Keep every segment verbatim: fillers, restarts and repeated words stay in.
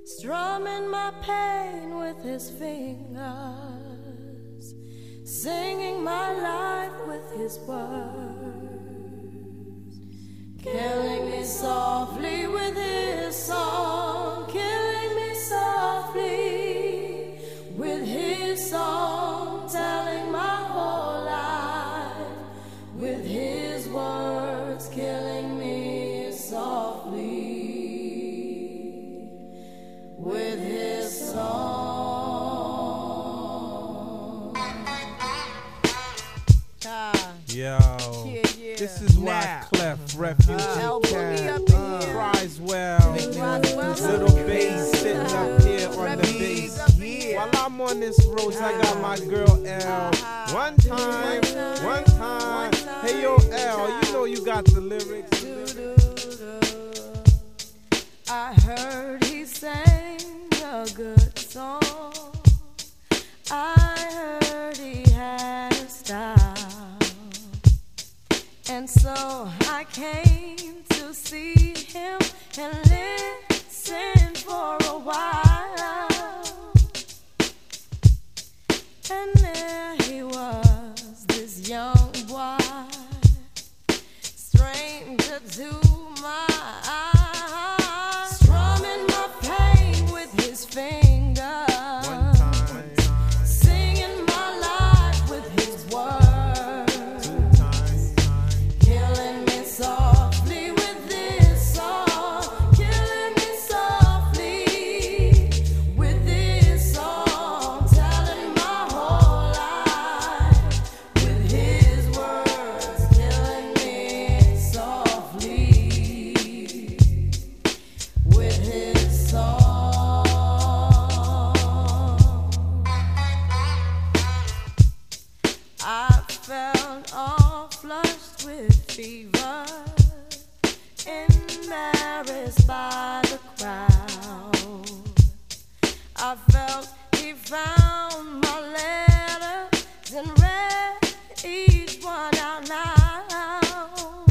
strumming my pain with his fingers, singing my life with his words, killing me softly with his song, killing me softly with his song, telling my whole life with his words, killing me softly with his song. Ah. Yo, Yeah, yeah. this is why Now. Clef Refugee Uh, Boogie up Cat in here. cries well. Roswell. Little bass sitting up here on the Refugees bass. up in here. While I'm on this road, I got my girl L. One time, one time. Hey yo L, you know you got the lyrics. I heard he sang a good song. I heard he had a style, and so I came to see him and listen for a while. And there he was, this young boy, stranger to my eyes, strumming my pain with his fingers, One time, singing my life with his words, two times, killing me softly with this song, killing me softly with this song, telling my whole life with his words, killing me softly with his song. I felt all flushed with fever, embarrassed by the crowd. I felt he found my letters and read each one out loud.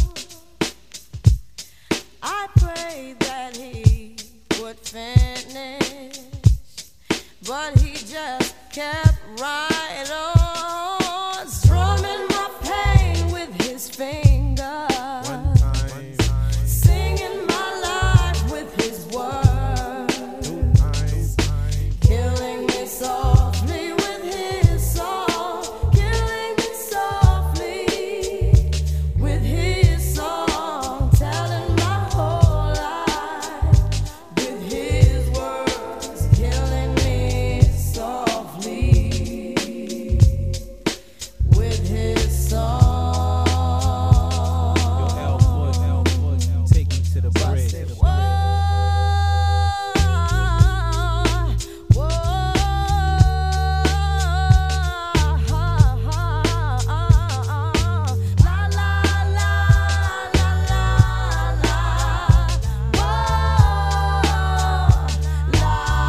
I prayed that he would finish, but he just kept right on, strumming my pain with his fingers, one time, singing my life with his words, two times, killing me softly with his song, killing me softly with his song, telling my whole life with his words, killing me softly with his song. Yo L Foot, L Foot, take me to the bridge. Whoa, whoa, la la la la la la, whoa, la,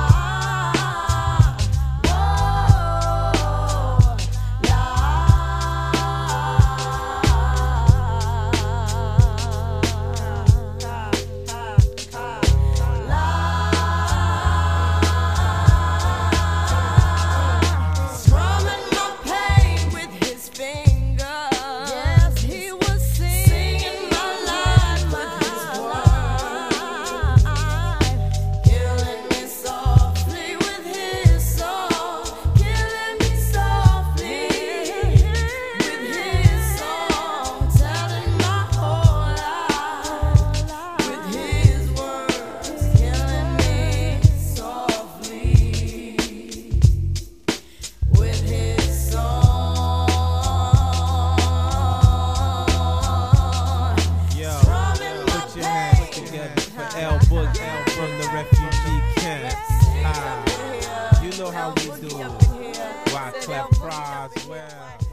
strumming my pain with his fingers. Yes, he was singing my life with his words, killing me softly with his song, killing me softly with his song, telling my whole life with his words, killing me softly with his song. Yo, Strumming my put your hands pain. together for L Book L from the refugee camp. Ah, you know how we do. Why Clef cries well.